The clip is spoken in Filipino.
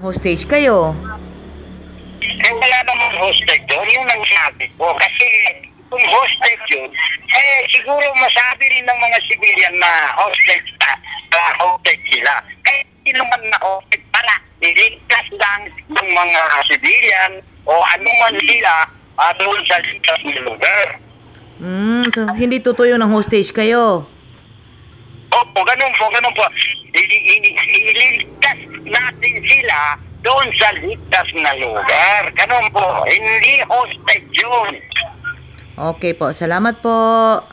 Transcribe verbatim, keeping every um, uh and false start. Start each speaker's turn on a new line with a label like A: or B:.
A: Hostage kayo.
B: Eh, wala namang hostage doon. Yun ang sabi ko. Kasi kung hostage yun, eh siguro masabi rin ng mga civilian na hostage ta, uh, hostage sila. Eh, hindi naman na hostage para iligtas lang ng mga civilian o anuman sila uh, doon sa ligtas na lugar.
A: Hmm, so hindi totoo yun ng hostage kayo.
B: Opo, ganun po, ganun po. I- i- Iligtas natin sila doon sa ligtas na lugar. Ganun po, hindi hostage yun.
A: Okay po, salamat po.